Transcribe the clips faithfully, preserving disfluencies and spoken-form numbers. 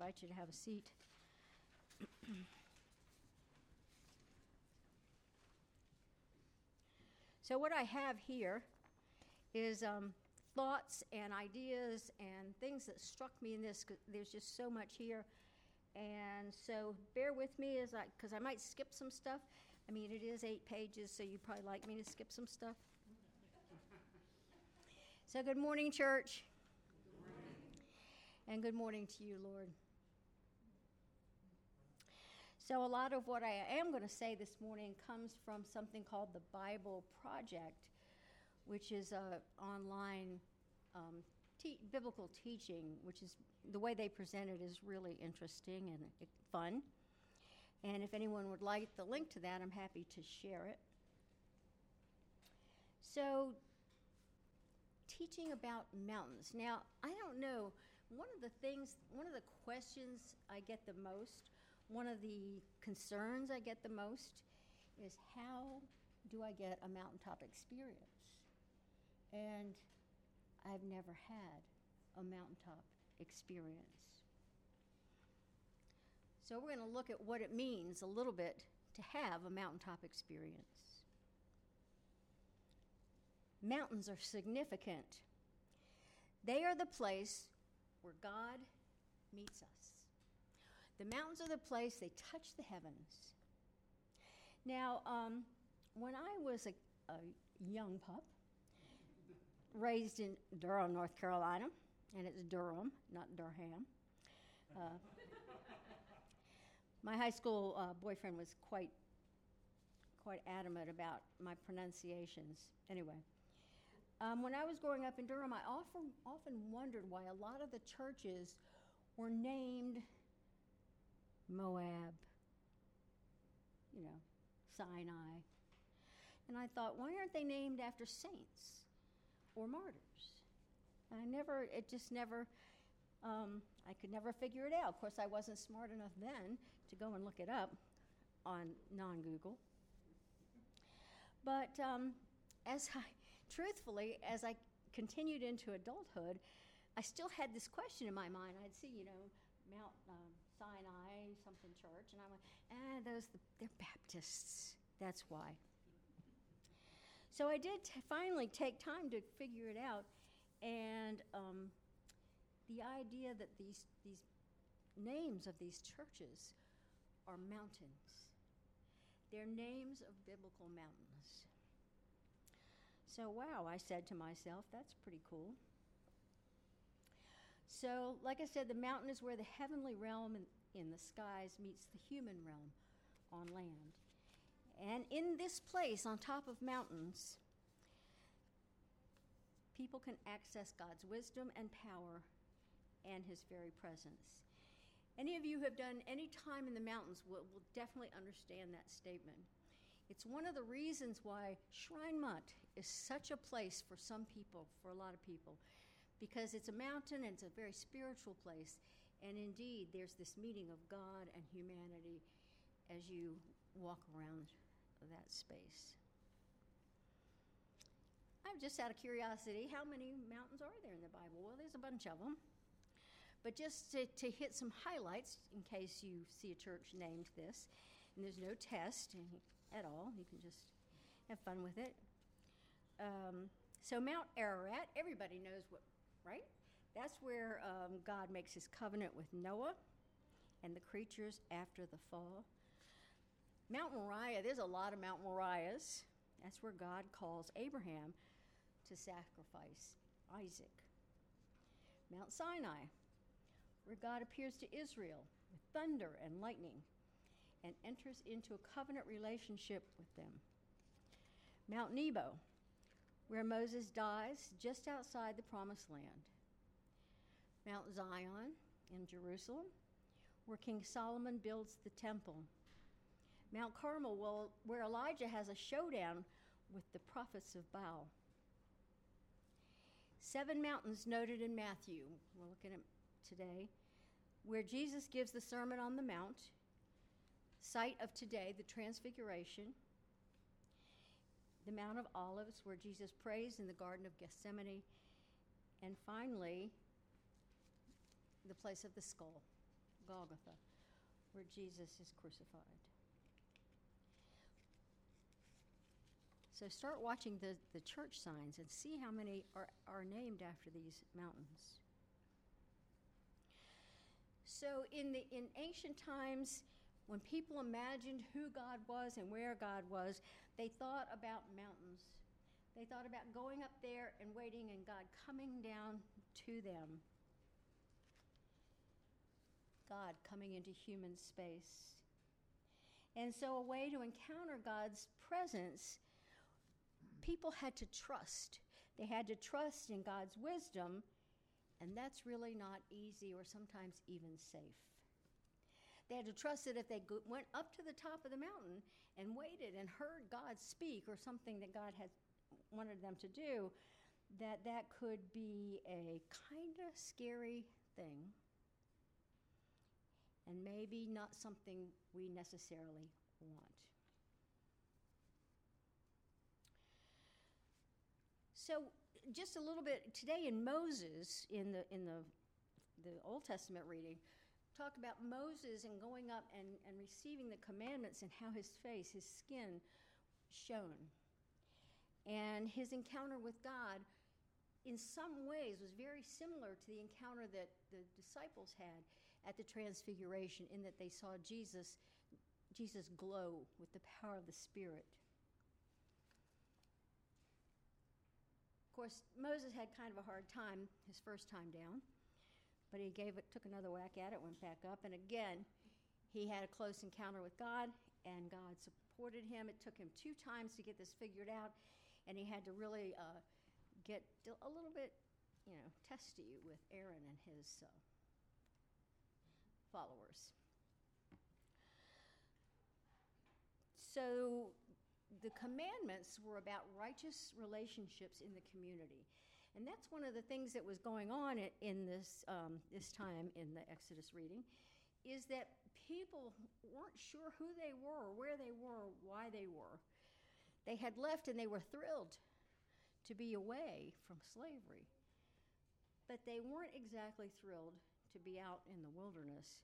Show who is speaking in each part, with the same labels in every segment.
Speaker 1: invite you to have a seat. So what I have here is um, thoughts and ideas and things that struck me in this. There's just so much here. And so bear with me as I, because I might skip some stuff. I mean, it is eight pages, so you'd probably like me to skip some stuff. So good morning, church.
Speaker 2: Good morning.
Speaker 1: And good morning to you, Lord. So a lot of what I am going to say this morning comes from something called the Bible Project, which is a online um, te- biblical teaching, which is the way they present it is really interesting and fun. And if anyone would like the link to that, I'm happy to share it. So, teaching about mountains. Now, I don't know, one of the things, one of the questions I get the most, one of the concerns I get the most is how do I get a mountaintop experience? And I've never had a mountaintop experience. So we're going to look at what it means a little bit to have a mountaintop experience. Mountains are significant. They are the place where God meets us. The mountains are the place, they touch the heavens. Now, um, when I was a, a young pup, raised in Durham, North Carolina, and it's Durham, not Durham. Uh, my high school uh, boyfriend was quite, quite adamant about my pronunciations. Anyway, um, when I was growing up in Durham, I often, often wondered why a lot of the churches were named Moab, you know, Sinai. And I thought, why aren't they named after saints or martyrs? And I never, it just never, um, I could never figure it out. Of course, I wasn't smart enough then to go and look it up on non-Google. But um, as I, truthfully, as I continued into adulthood, I still had this question in my mind. I'd see, you know, Mount um, Sinai, something church, and I went, ah, those, they're Baptists. That's why. So I did t- finally take time to figure it out, and um, the idea that these these names of these churches are mountains. They're names of biblical mountains. So, wow, I said to myself, that's pretty cool. So, like I said, the mountain is where the heavenly realm in, in the skies meets the human realm on land. And in this place, on top of mountains, people can access God's wisdom and power and his very presence. Any of you who have done any time in the mountains will, will definitely understand that statement. It's one of the reasons why Schreinemont is such a place for some people, for a lot of people, because it's a mountain and it's a very spiritual place. And indeed, there's this meeting of God and humanity as you walk around that space. I'm just out of curiosity, how many mountains are there in the Bible? Well, there's a bunch of them. But just to, to hit some highlights, in case you see a church named this, and there's no test at all, you can just have fun with it. Um, so Mount Ararat, everybody knows what, right? That's where um, God makes his covenant with Noah and the creatures after the fall. Mount Moriah, there's a lot of Mount Moriahs. That's where God calls Abraham to sacrifice Isaac. Mount Sinai, where God appears to Israel with thunder and lightning and enters into a covenant relationship with them. Mount Nebo, where Moses dies just outside the Promised Land. Mount Zion in Jerusalem, where King Solomon builds the temple. Mount Carmel, where Elijah has a showdown with the prophets of Baal. Seven mountains noted in Matthew, we're looking at today, where Jesus gives the Sermon on the Mount, site of today, the Transfiguration, the Mount of Olives, where Jesus prays in the Garden of Gethsemane, and finally, the place of the skull, Golgotha, where Jesus is crucified. So start watching the, the church signs and see how many are, are named after these mountains. So in the in ancient times, when people imagined who God was and where God was, they thought about mountains. They thought about going up there and waiting and God coming down to them. God coming into human space. And so a way to encounter God's presence, people had to trust. They had to trust in God's wisdom, and that's really not easy or sometimes even safe. They had to trust that if they go- went up to the top of the mountain and waited and heard God speak or something that God had wanted them to do, that that could be a kind of scary thing and maybe not something we necessarily want. So just a little bit today in Moses, in the in the the Old Testament reading, talked about Moses and going up and, and receiving the commandments and how his face, his skin shone. And his encounter with God in some ways was very similar to the encounter that the disciples had at the Transfiguration, in that they saw Jesus, Jesus glow with the power of the Spirit. Of course, Moses had kind of a hard time his first time down, but he gave it, took another whack at it, went back up, and again, he had a close encounter with God, and God supported him. It took him two times to get this figured out, and he had to really uh, get a little bit, you know, testy with Aaron and his uh, followers. So the commandments were about righteous relationships in the community. And that's one of the things that was going on in this, um, this time in the Exodus reading, is that people weren't sure who they were, where they were, why they were. They had left and they were thrilled to be away from slavery. But they weren't exactly thrilled to be out in the wilderness.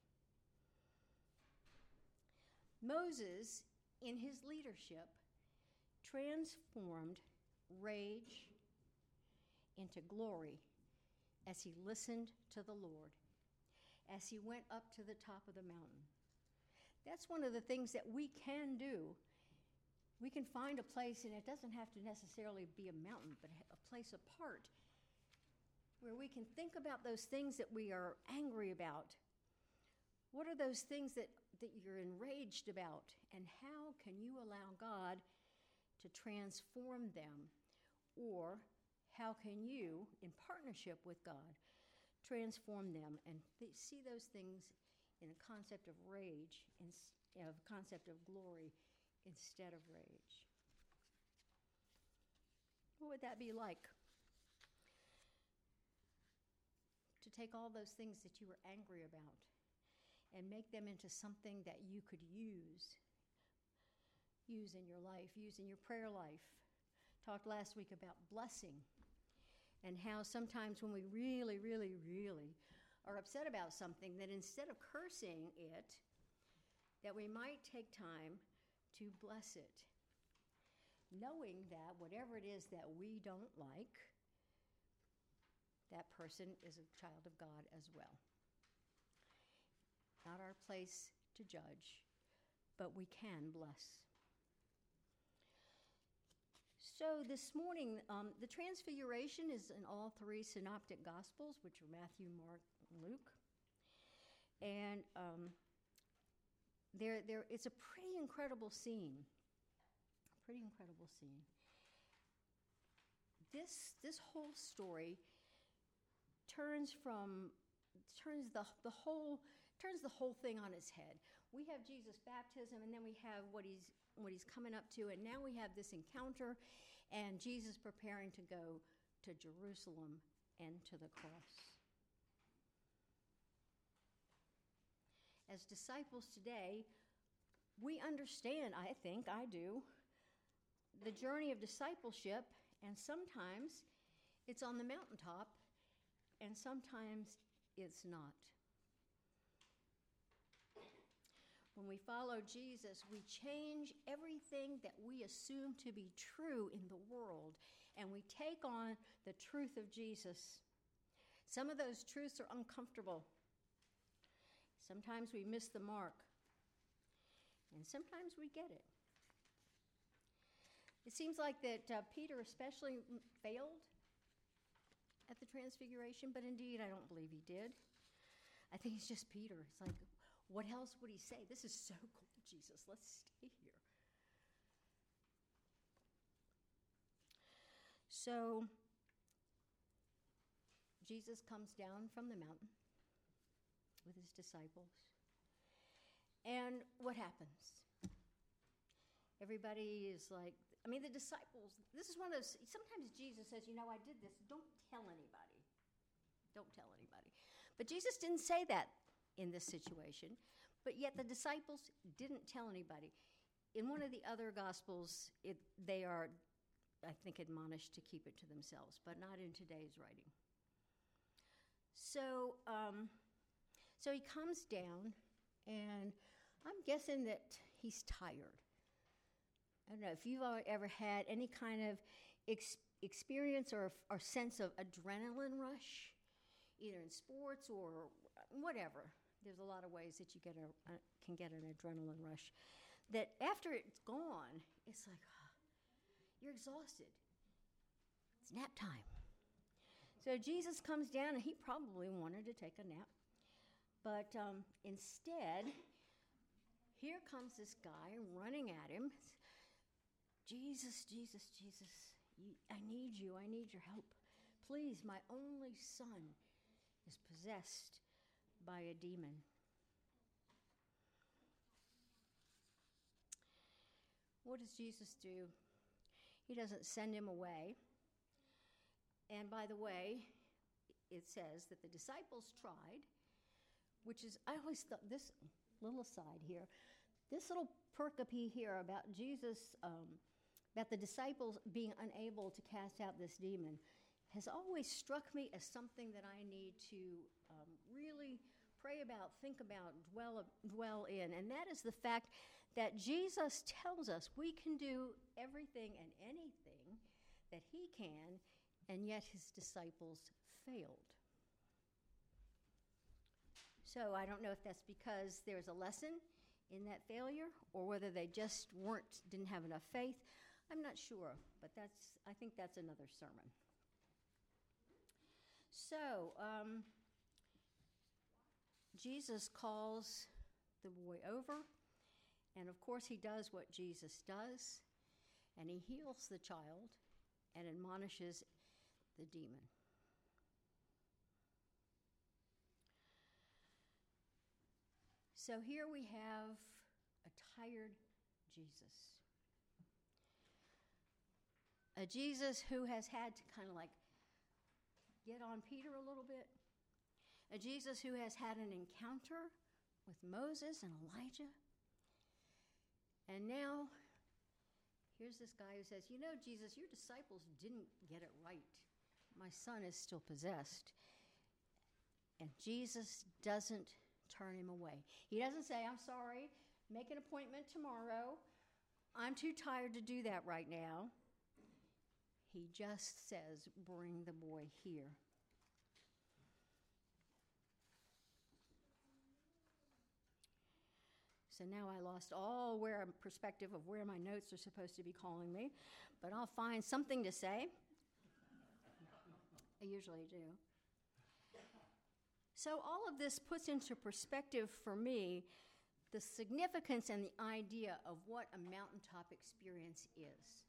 Speaker 1: Moses, in his leadership, transformed rage into glory as he listened to the Lord, as he went up to the top of the mountain. That's one of the things that we can do. We can find a place, and it doesn't have to necessarily be a mountain, but a place apart where we can think about those things that we are angry about. What are those things that, that you're enraged about, and how can you allow God to transform them? Or how can you, in partnership with God, transform them and th- see those things in a concept of rage, in, of concept of glory instead of rage? What would that be like? To take all those things that you were angry about and make them into something that you could use, use in your life, use in your prayer life. Talked last week about blessing and how sometimes when we really, really, really are upset about something, that instead of cursing it, that we might take time to bless it, knowing that whatever it is that we don't like, that person is a child of God as well. Not our place to judge, but we can bless. So this morning, um, the Transfiguration is in all three synoptic Gospels, which are Matthew, Mark, and Luke. And um, there, there, it's a pretty incredible scene. A pretty incredible scene. This, this whole story turns from turns the the whole turns the whole thing on its head. We have Jesus' baptism, and then we have what he's what he's coming up to, and now we have this encounter, and Jesus preparing to go to Jerusalem and to the cross. As disciples today, we understand, I think, I do, the journey of discipleship, and sometimes it's on the mountaintop, and sometimes it's not. When we follow Jesus, we change everything that we assume to be true in the world, and we take on the truth of Jesus. Some of those truths are uncomfortable. Sometimes we miss the mark, and sometimes we get it. It seems like that uh, Peter especially failed at the Transfiguration, but indeed I don't believe he did. I think he's just Peter. It's like, what else would he say? This is so cool, Jesus. Let's stay here. So, Jesus comes down from the mountain with his disciples. And what happens? Everybody is like, I mean, the disciples, this is one of those, sometimes Jesus says, you know, I did this. Don't tell anybody. Don't tell anybody. But Jesus didn't say that in this situation, but yet the disciples didn't tell anybody. In one of the other Gospels, it, they are, I think, admonished to keep it to themselves, but not in today's writing. So, um, so he comes down, and I'm guessing that he's tired. I don't know if you've ever had any kind of ex- experience or, or sense of adrenaline rush, either in sports or whatever. There's a lot of ways that you get a, uh, can get an adrenaline rush. That after it's gone, it's like, oh, you're exhausted. It's nap time. So Jesus comes down, and he probably wanted to take a nap. But um, instead, here comes this guy running at him. Jesus, Jesus, Jesus, you, I need you. I need your help. Please, my only son is possessed by a demon. What does Jesus do? He doesn't send him away. And by the way, it says that the disciples tried, which is, I always thought, this little aside here, this little pericope here about Jesus, um, about the disciples being unable to cast out this demon, has always struck me as something that I need to um, really pray about, think about, dwell, dwell in. And that is the fact that Jesus tells us we can do everything and anything that he can, and yet his disciples failed. So I don't know if that's because there's a lesson in that failure, or whether they just weren't, didn't have enough faith. I'm not sure, but that's, I think that's another sermon. So, um, Jesus calls the boy over, and of course he does what Jesus does, and he heals the child and admonishes the demon. So here we have a tired Jesus. A Jesus who has had to kind of like get on Peter a little bit. A Jesus who has had an encounter with Moses and Elijah. And now, here's this guy who says, you know, Jesus, your disciples didn't get it right. My son is still possessed. And Jesus doesn't turn him away. He doesn't say, I'm sorry, make an appointment tomorrow. I'm too tired to do that right now. He just says, bring the boy here. So now I lost all where perspective of where my notes are supposed to be calling me, but I'll find something to say. I usually do. So all of this puts into perspective for me the significance and the idea of what a mountaintop experience is.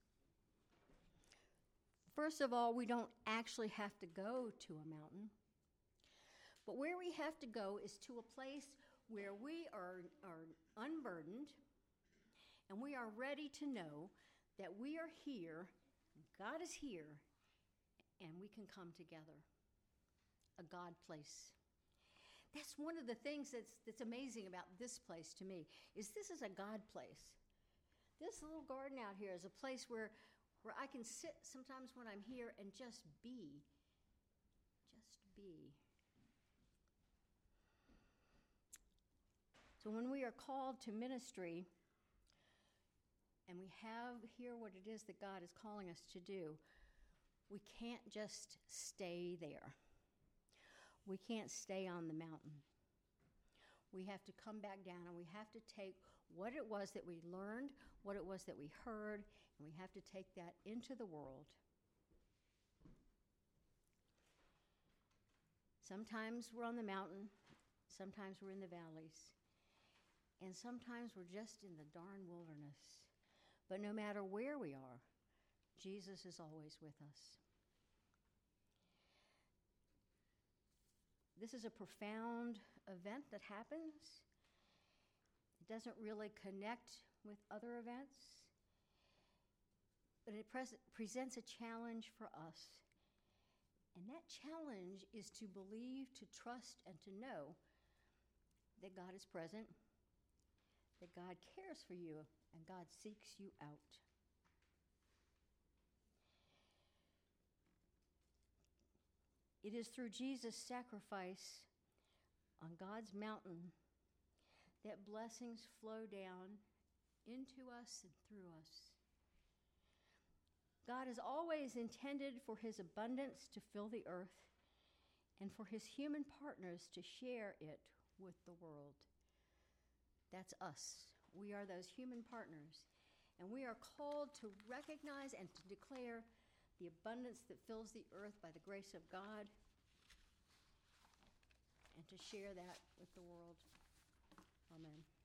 Speaker 1: First of all, we don't actually have to go to a mountain, but where we have to go is to a place where we are, are unburdened and we are ready to know that we are here, God is here, and we can come together. A God place. That's one of the things that's, that's amazing about this place to me, is this is a God place. This little garden out here is a place where, where I can sit sometimes when I'm here and just be. Just be. So when we are called to ministry and we have here what it is that God is calling us to do, we can't just stay there. We can't stay on the mountain. We have to come back down and we have to take what it was that we learned, what it was that we heard, and we have to take that into the world. Sometimes we're on the mountain, sometimes we're in the valleys, and sometimes we're just in the darn wilderness. But no matter where we are, Jesus is always with us. This is a profound event that happens. It doesn't really connect with other events, but it pres- presents a challenge for us. And that challenge is to believe, to trust, and to know that God is present, that God cares for you, and God seeks you out. It is through Jesus' sacrifice on God's mountain that blessings flow down into us and through us. God has always intended for his abundance to fill the earth and for his human partners to share it with the world. That's us. We are those human partners. And we are called to recognize and to declare the abundance that fills the earth by the grace of God and to share that with the world. Amen.